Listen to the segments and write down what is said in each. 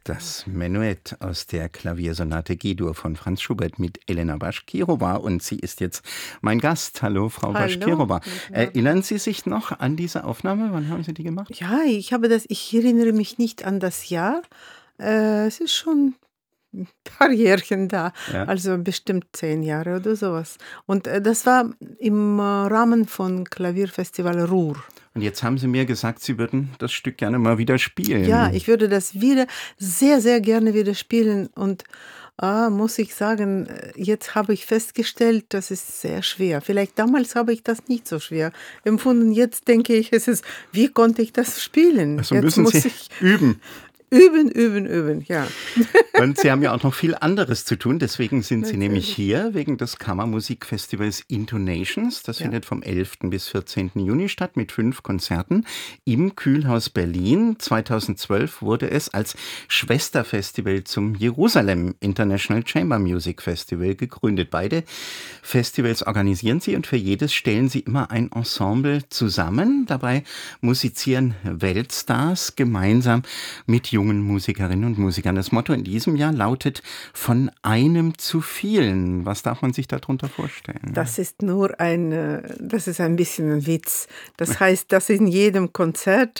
Das Menuett aus der Klaviersonate G-Dur von Franz Schubert mit Elena Baschkirova, und sie ist jetzt mein Gast. Hallo, Frau Baschkirova. Erinnern Sie sich noch an diese Aufnahme? Wann haben Sie die gemacht? Ja, ich erinnere mich nicht an das Jahr. Es ist schon ein paar Jährchen da, Ja. also bestimmt 10 Jahre oder sowas. Und das war im Rahmen von Klavierfestival Ruhr. Und jetzt haben Sie mir gesagt, Sie würden das Stück gerne mal wieder spielen. Ja, ich würde das wieder sehr, sehr gerne wieder spielen. Und muss ich sagen, jetzt habe ich festgestellt, das ist sehr schwer. Vielleicht damals habe ich das nicht so schwer empfunden. Jetzt denke ich, wie konnte ich das spielen? Also jetzt müssen muss Sie ich üben. Üben, ja. Und Sie haben ja auch noch viel anderes zu tun, deswegen sind Sie nämlich Natürlich. hier, wegen des Kammermusikfestivals Intonations. Das Ja. findet vom 11. bis 14. Juni statt mit 5 Konzerten im Kühlhaus Berlin. 2012 wurde es als Schwesterfestival zum Jerusalem International Chamber Music Festival gegründet. Beide Festivals organisieren Sie und für jedes stellen Sie immer ein Ensemble zusammen. Dabei musizieren Weltstars gemeinsam mit jungen Musikerinnen und Musikern. Das Motto in diesem Jahr lautet: von einem zu vielen. Was darf man sich darunter vorstellen? Das ist das ist ein bisschen ein Witz. Das heißt, dass in jedem Konzert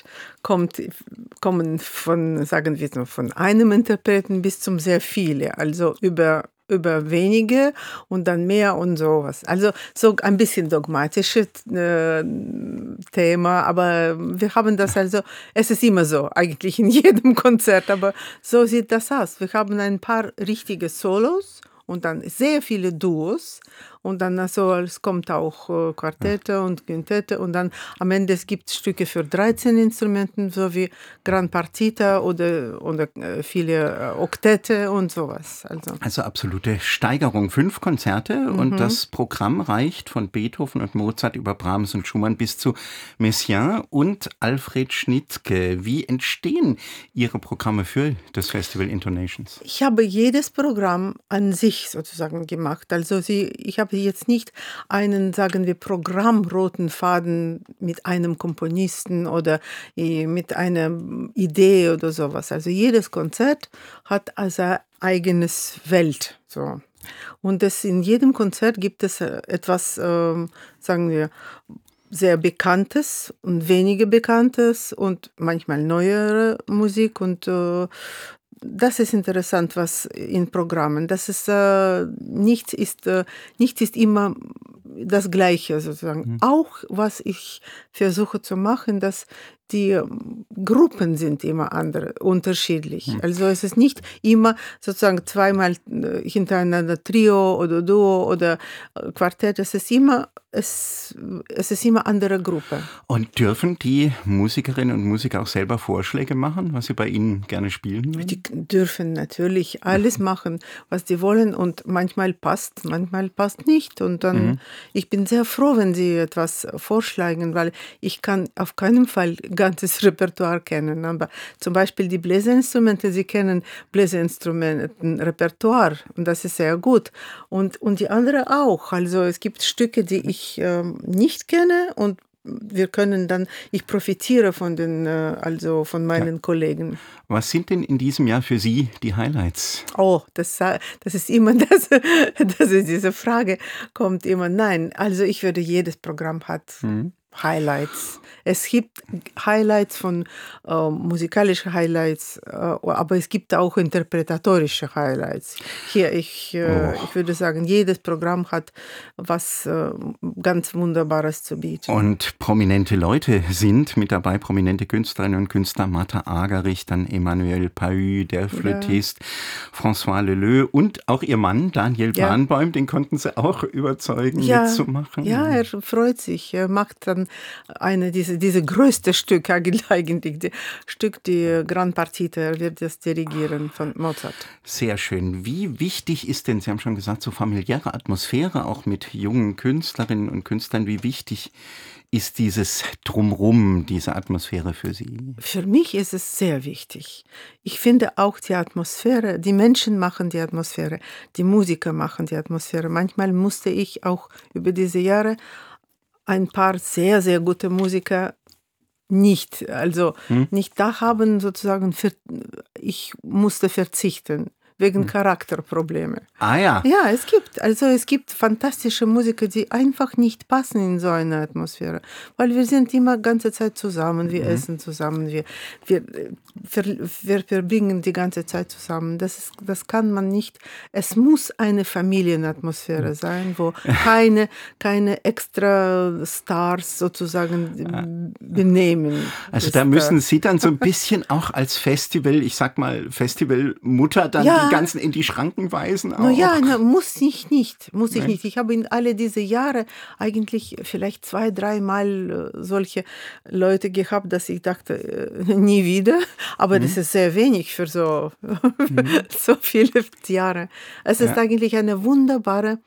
kommen sagen wir mal, von einem Interpreten bis zum sehr viele, also über wenige und dann mehr und sowas. Also so ein bisschen dogmatisches Thema, aber wir haben das es ist immer so, eigentlich in jedem Konzert, aber so sieht das aus. Wir haben ein paar richtige Solos und dann sehr viele Duos und dann es kommt auch Quartette und Quintette und dann am Ende es gibt Stücke für 13 Instrumenten, so wie Gran Partita oder viele Oktette und sowas. Also absolute Steigerung. 5 Konzerte und das Programm reicht von Beethoven und Mozart über Brahms und Schumann bis zu Messiaen und Alfred Schnittke. Wie entstehen Ihre Programme für das Festival Intonations? Ich habe jedes Programm an sich sozusagen gemacht. Also ich habe jetzt nicht einen, sagen wir, programmroten Faden mit einem Komponisten oder mit einer Idee oder sowas. Also jedes Konzert hat also eigenes Welt. So. Und in jedem Konzert gibt es etwas, sagen wir, sehr Bekanntes und weniger Bekanntes und manchmal neuere Musik und das ist interessant, was in Programmen. Das ist nichts ist immer das Gleiche sozusagen. Auch was ich versuche zu machen, dass die Gruppen sind immer unterschiedlich. Also es ist nicht immer sozusagen zweimal hintereinander Trio oder Duo oder Quartett. Es ist immer andere Gruppe. Und dürfen die Musikerinnen und Musiker auch selber Vorschläge machen, was sie bei Ihnen gerne spielen würden? Die dürfen natürlich alles machen, was sie wollen und manchmal passt nicht. Und dann, ich bin sehr froh, wenn sie etwas vorschlagen, weil ich kann auf keinen Fall ganzes Repertoire kennen. Aber zum Beispiel die Bläserinstrumente, sie kennen Bläserinstrumentenrepertoire und das ist sehr gut. Und die andere auch. Also es gibt Stücke, die ich nicht kenne und ich profitiere von von meinen Kollegen. Was sind denn in diesem Jahr für Sie die Highlights? Oh, das ist immer das ist diese Frage kommt immer. Nein, also ich würde, jedes Programm hat Highlights. Es gibt Highlights von musikalische Highlights, aber es gibt auch interpretatorische Highlights. Hier, ich würde sagen, jedes Programm hat was ganz Wunderbares zu bieten. Und prominente Leute sind mit dabei, prominente Künstlerinnen und Künstler, Martha Argerich, dann Emmanuel Pahü, der Flötist, François Leleux und auch ihr Mann Daniel Barenboim, den konnten Sie auch überzeugen, mitzumachen. Ja, er freut sich. Er macht dann diese größte Stück eigentlich, die Gran Partita, er wird das dirigieren von Mozart. Sehr schön. Wie wichtig ist denn, Sie haben schon gesagt, so familiäre Atmosphäre, auch mit jungen Künstlerinnen und Künstlern, wie wichtig ist dieses Drumrum, diese Atmosphäre für Sie? Für mich ist es sehr wichtig. Ich finde auch die Atmosphäre, die Menschen machen die Atmosphäre, die Musiker machen die Atmosphäre. Manchmal musste ich auch über diese Jahre ein paar sehr, sehr gute Musiker nicht, also nicht da haben sozusagen, ich musste verzichten wegen Charakterprobleme. Ah ja. Ja, es gibt fantastische Musiker, die einfach nicht passen in so eine Atmosphäre, weil wir sind immer ganze Zeit zusammen, wir essen zusammen, wir verbringen die ganze Zeit zusammen. Das kann man nicht. Es muss eine Familienatmosphäre sein, wo keine extra Stars sozusagen benehmen. Also da müssen Sie dann so ein bisschen auch als Festival, ich sag mal Festivalmutter, dann die ganzen in die Schranken weisen auch. Muss ich nicht. Ich habe in alle diese Jahre eigentlich vielleicht 2-3 Mal solche Leute gehabt, dass ich dachte, nie wieder. Aber das ist sehr wenig für so viele Jahre. Es ist eigentlich eine wunderbare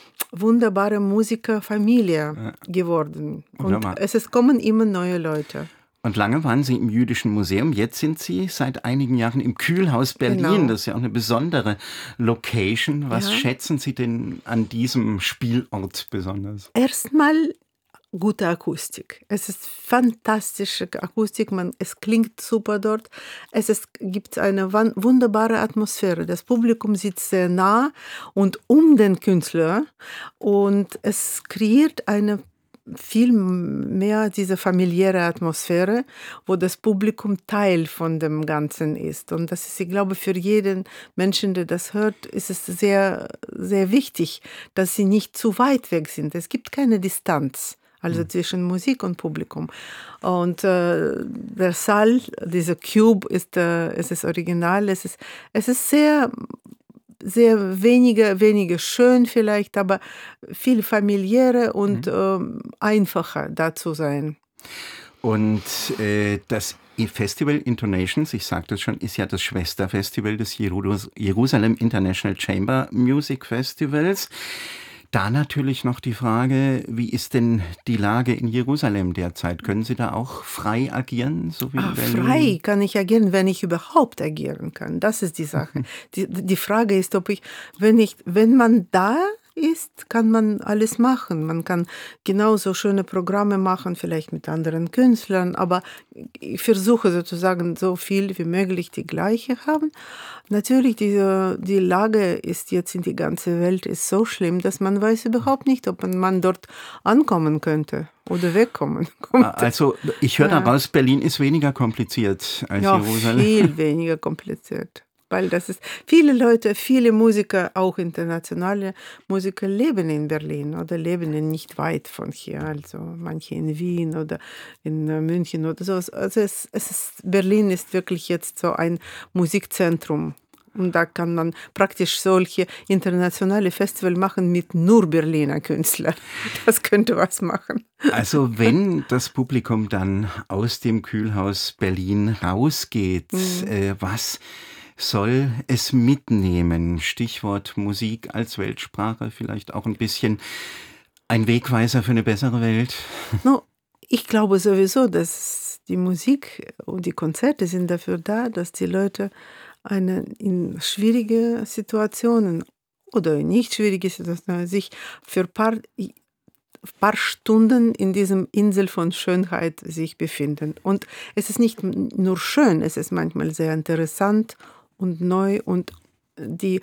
Musikerfamilie geworden. Wunderbar. Und kommen immer neue Leute. Und lange waren Sie im Jüdischen Museum, jetzt sind Sie seit einigen Jahren im Kühlhaus Berlin. Genau. Das ist ja auch eine besondere Location. Was schätzen Sie denn an diesem Spielort besonders? Erstmal gute Akustik. Es ist fantastische Akustik, es klingt super dort. Gibt eine wunderbare Atmosphäre. Das Publikum sitzt sehr nah und um den Künstler und es kreiert eine viel mehr diese familiäre Atmosphäre, wo das Publikum Teil von dem Ganzen ist. Und das ist, ich glaube, für jeden Menschen, der das hört, ist es sehr, sehr wichtig, dass sie nicht zu weit weg sind. Es gibt keine Distanz. Also zwischen Musik und Publikum. Und der Saal, dieser Cube, ist das Original. Es ist sehr weniger schön vielleicht, aber viel familiärer und einfacher da zu sein. Und das Festival Intonations, ich sagte es schon, ist ja das Schwesterfestival des Jerusalem International Chamber Music Festivals. Da natürlich noch die Frage, wie ist denn die Lage in Jerusalem derzeit? Können Sie da auch frei agieren? So wie in Berlin? Frei kann ich agieren, wenn ich überhaupt agieren kann. Das ist die Sache. Die Frage ist, wenn man da ist, kann man alles machen. Man kann genauso schöne Programme machen, vielleicht mit anderen Künstlern, aber ich versuche sozusagen so viel wie möglich die gleiche haben. Natürlich, die Lage ist jetzt in die ganze Welt ist so schlimm, dass man weiß überhaupt nicht, ob man dort ankommen könnte oder wegkommen könnte. Also ich höre daraus, Berlin ist weniger kompliziert als Jerusalem. Ja, viel weniger kompliziert. Weil viele Leute, viele Musiker, auch internationale Musiker leben in Berlin oder leben nicht weit von hier. Also manche in Wien oder in München oder so. Also Berlin ist wirklich jetzt so ein Musikzentrum. Und da kann man praktisch solche internationale Festivals machen mit nur Berliner Künstlern. Das könnte was machen. Also wenn das Publikum dann aus dem Kühlhaus Berlin rausgeht, was soll es mitnehmen? Stichwort Musik als Weltsprache, vielleicht auch ein bisschen ein Wegweiser für eine bessere Welt? Ich glaube sowieso, dass die Musik und die Konzerte sind dafür da, dass die Leute in schwierige Situationen oder nicht schwierige Situationen sich für ein paar Stunden in diesem Insel von Schönheit sich befinden. Und es ist nicht nur schön, es ist manchmal sehr interessant und neu und die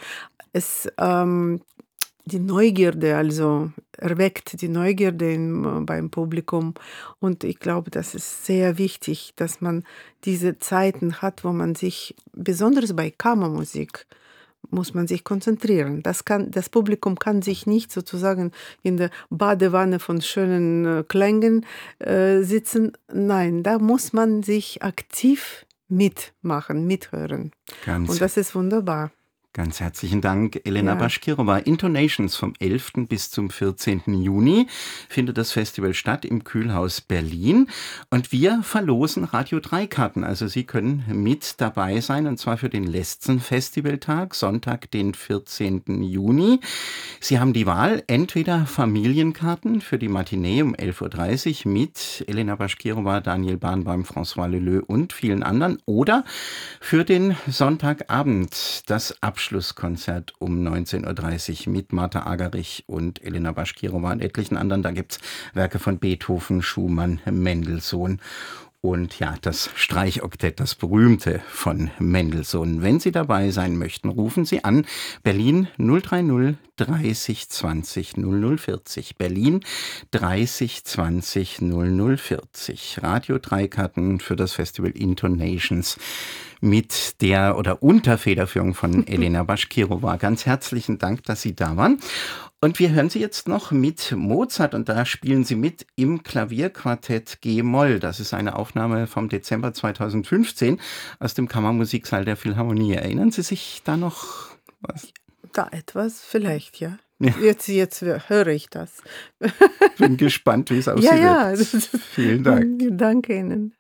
Neugierde also erweckt, die Neugierde beim Publikum. Und ich glaube, das ist sehr wichtig, dass man diese Zeiten hat, wo man sich, besonders bei Kammermusik, muss man sich konzentrieren. Das Publikum kann sich nicht sozusagen in der Badewanne von schönen Klängen sitzen. Nein, da muss man sich aktiv mitmachen, mithören. Und das ist wunderbar. Ganz herzlichen Dank, Elena Bashkirova. Intonations vom 11. bis zum 14. Juni findet das Festival statt im Kühlhaus Berlin. Und wir verlosen Radio 3 Karten. Also Sie können mit dabei sein, und zwar für den letzten Festivaltag, Sonntag, den 14. Juni. Sie haben die Wahl, entweder Familienkarten für die Matinee um 11.30 Uhr mit Elena Bashkirova, Daniel Barenboim, François Leleux und vielen anderen, oder für den Sonntagabend, das Abschlusskonzert um 19.30 Uhr mit Martha Agerich und Elena Bashkirova und etlichen anderen. Da gibt es Werke von Beethoven, Schumann, Mendelssohn Und ja, das Streichoktett, das berühmte von Mendelssohn. Wenn Sie dabei sein möchten, rufen Sie an. Berlin 030 30 20 0040. Berlin 30 20 0040. Radio Dreikarten für das Festival Intonations mit der oder unter Federführung von Elena Baschkirova. Ganz herzlichen Dank, dass Sie da waren. Und wir hören Sie jetzt noch mit Mozart und da spielen Sie mit im Klavierquartett G-Moll. Das ist eine Aufnahme vom Dezember 2015 aus dem Kammermusiksaal der Philharmonie. Erinnern Sie sich da noch was? Da etwas, vielleicht, ja. Ja. Jetzt höre ich das. Bin gespannt, wie es aussieht. Ja. Vielen Dank. Danke Ihnen.